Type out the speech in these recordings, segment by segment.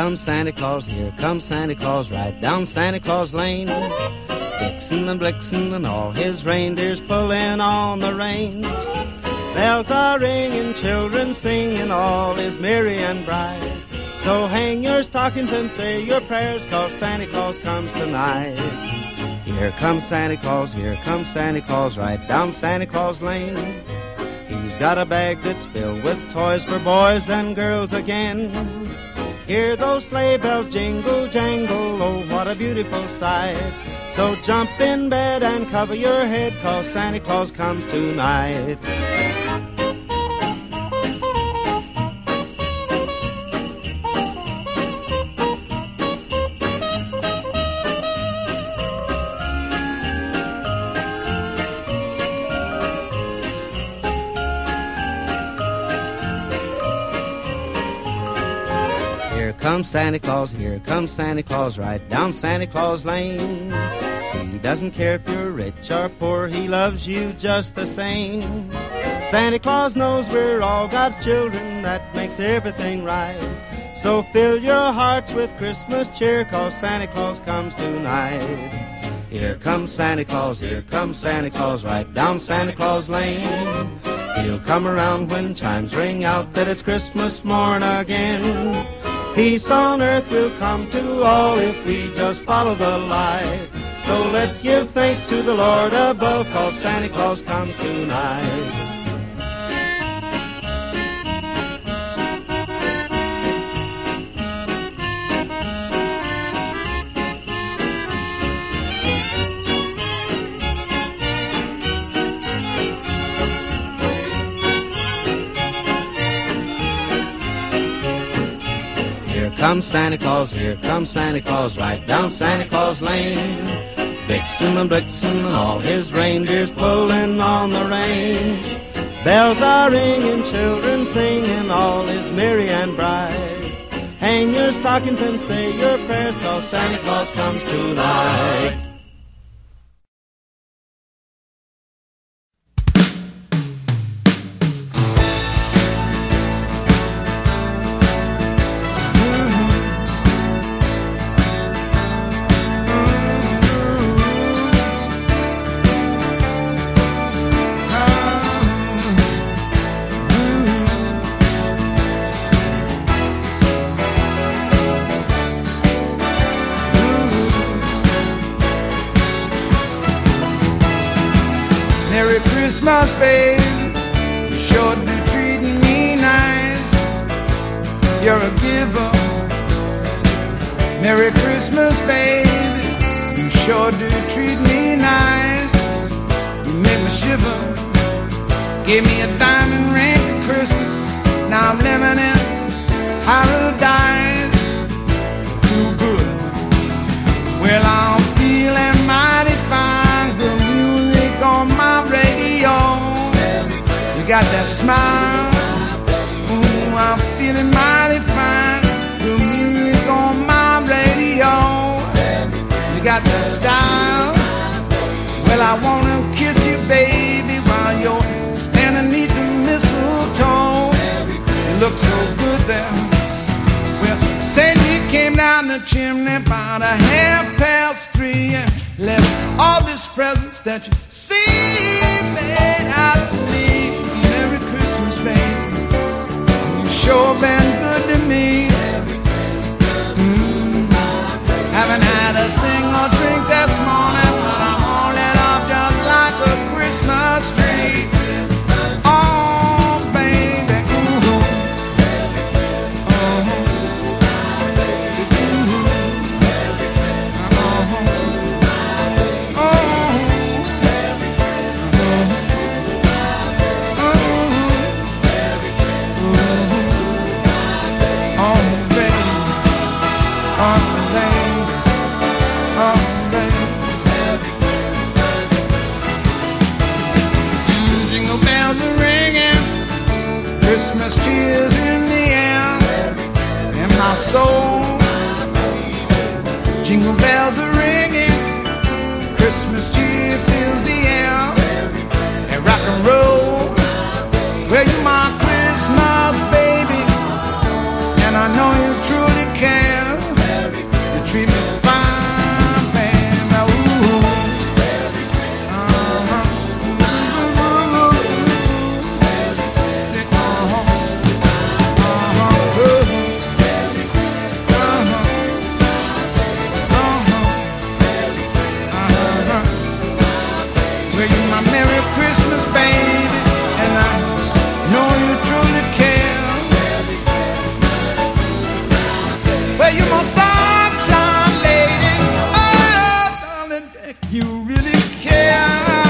comes Santa Claus, here comes Santa Claus, right down Santa Claus Lane. Vixen and Blixen and all his reindeers pulling on the reins. Bells are ringing, children singing, all is merry and bright. So hang your stockings and say your prayers, 'cause Santa Claus comes tonight. Here comes Santa Claus, here comes Santa Claus, right down Santa Claus Lane. He's got a bag that's filled with toys for boys and girls again. Hear those sleigh bells jingle, jangle, oh, what a beautiful sight. So jump in bed and cover your head, 'cause Santa Claus comes tonight. Here comes Santa Claus, here comes Santa Claus, right down Santa Claus Lane. He doesn't care if you're rich or poor, he loves you just the same. Santa Claus knows we're all God's children, that makes everything right. So fill your hearts with Christmas cheer, 'cause Santa Claus comes tonight. Here comes Santa Claus, here comes Santa Claus, right down Santa Claus Lane. He'll come around when chimes ring out that it's Christmas morn again. Peace on earth will come to all if we just follow the light. So let's give thanks to the Lord above, 'cause Santa Claus comes tonight. Here comes Santa Claus, here comes Santa Claus, right down Santa Claus Lane. Vixen and Blixen and all his reindeers pulling on the reins. Bells are ringing, children singing, all is merry and bright. Hang your stockings and say your prayers, 'cause Santa Claus comes tonight. Merry Christmas, babe. You sure do treating me nice. You're a giver. Merry Christmas, babe. You sure do treat me nice. You make me shiver. Gave me a diamond ring for Christmas. Now I'm living in paradise. Feel good. Well, I'm feeling mighty fine. Good music on my radio. You got that smile. Ooh, I'm feeling mighty fine. Good music on my radio. You got that style. Well, I wanna kiss you, baby, while you're standing neath the mistletoe. You look so good there. Well, say you came down the chimney about 3:30 and left all these presents that you see made out to me. Merry Christmas, baby. You sure been good to me. Haven't had a single drink this morning, but I'm all lit up just like a Christmas tree. Oh, baby, ooh. my Merry Christmas, baby, and I know you truly care. Well, you're my sunshine lady, oh, darling, you really care.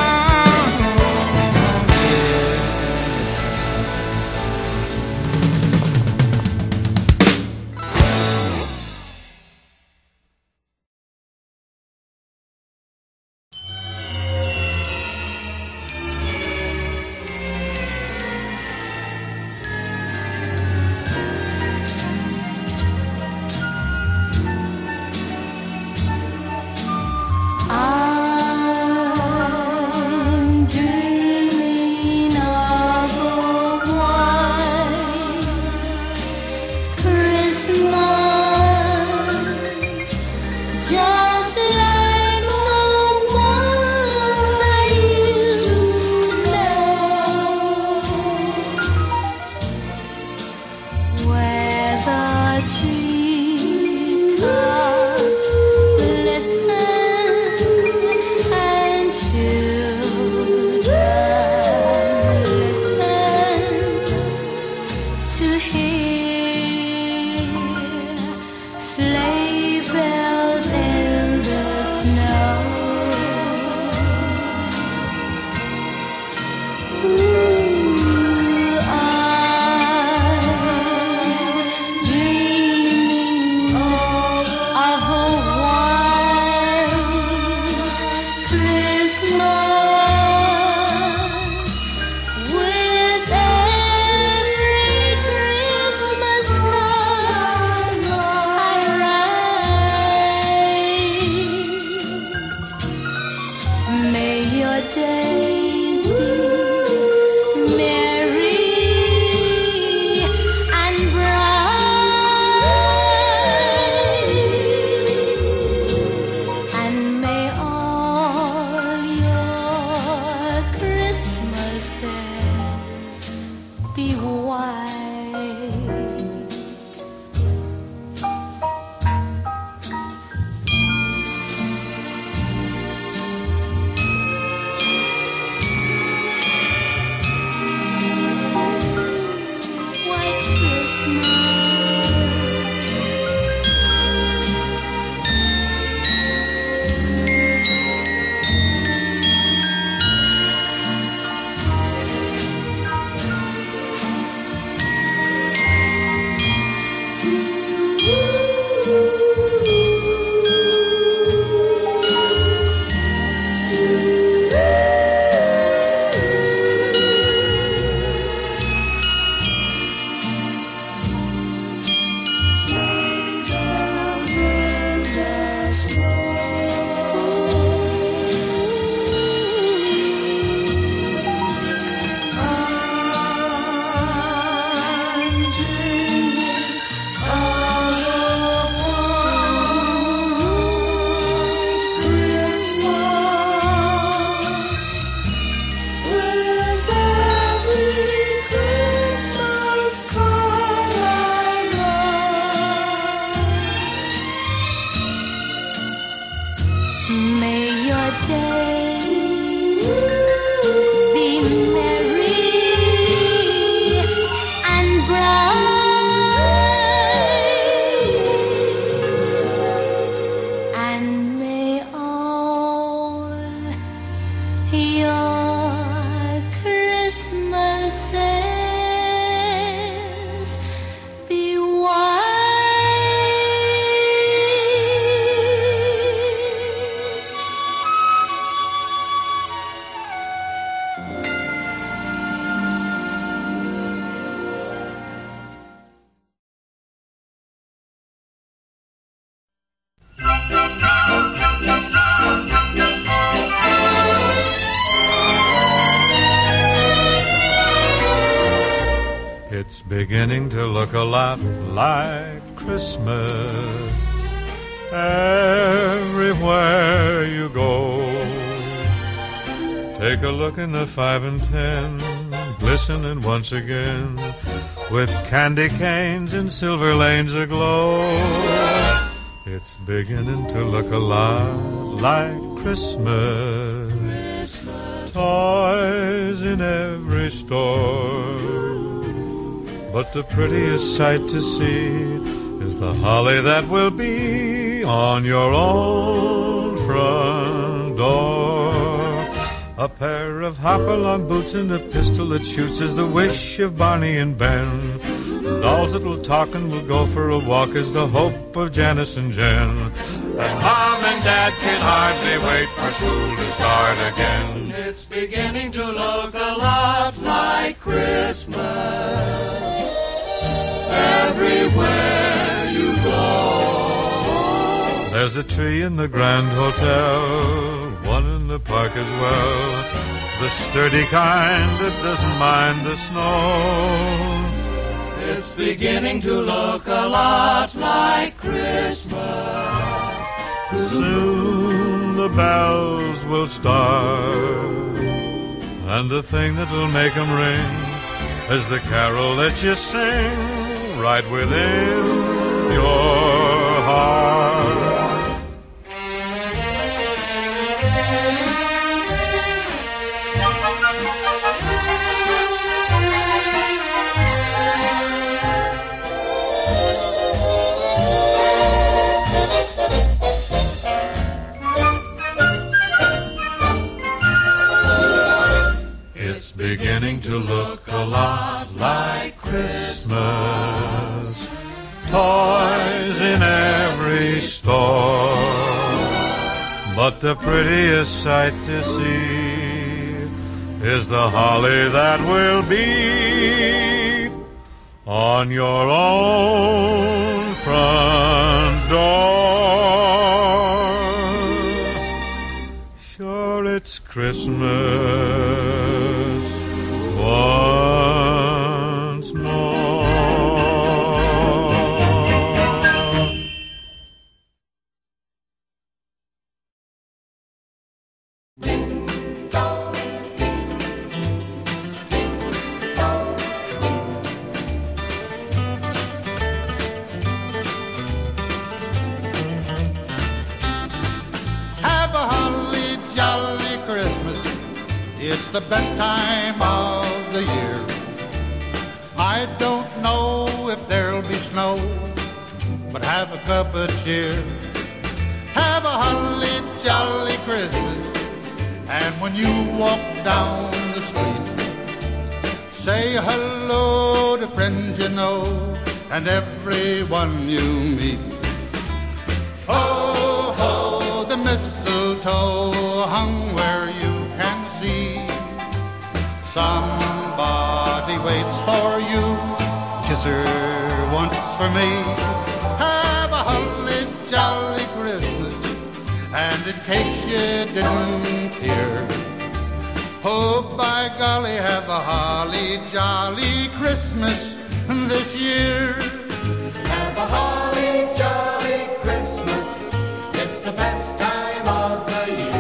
It's beginning to look a lot like Christmas everywhere you go. Take a look in the 5 and 10, glistening once again, with candy canes and silver lanes aglow. It's beginning to look a lot like Christmas toys in every store. But the prettiest sight to see is the holly that will be on your own front door. A pair of hop-along boots and a pistol that shoots is the wish of Barney and Ben. Dolls that will talk and will go for a walk is the hope of Janice and Jen. And Mom and Dad can hardly wait for school to start again. It's beginning to look a lot like Christmas everywhere you go. There's a tree in the Grand Hotel, one in the park as well, the sturdy kind that doesn't mind the snow. It's beginning to look a lot like Christmas. Soon the bells will start, and the thing that'll make them ring is the carol that you sing right within your heart. Beginning to look a lot like Christmas. Toys in every store. But the prettiest sight to see is the holly that will be on your own front door. Sure, it's Christmas once more. Ding dong, ding, ding dong, ding. Have a holly jolly Christmas. It's the best time of the year. I don't know if there'll be snow, but have a cup of cheer. Have a holly jolly Christmas, and when you walk down the street, say hello to friends you know and everyone you meet. Ho, ho, the mistletoe hung where you can see. Somebody waits for you. Kiss her once for me. Have a holly jolly Christmas. And in case you didn't hear, oh, by golly, have a holly jolly Christmas this year. Have a holly jolly Christmas. It's the best time of the year.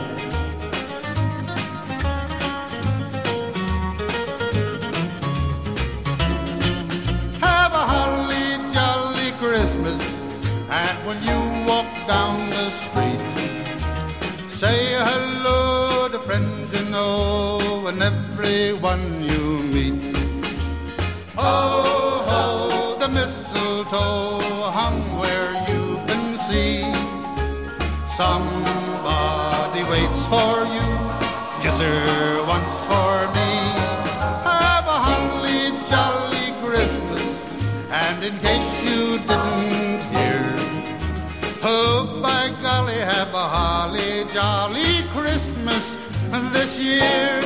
Christmas, and when you walk down the street, say hello to friends you know and everyone you meet. Ho, ho, the mistletoe hung where you can see. Somebody waits for you. Kiss her once for me. Have a holly jolly Christmas, and in case you didn't hear, oh, by golly, have a holly jolly Christmas this year.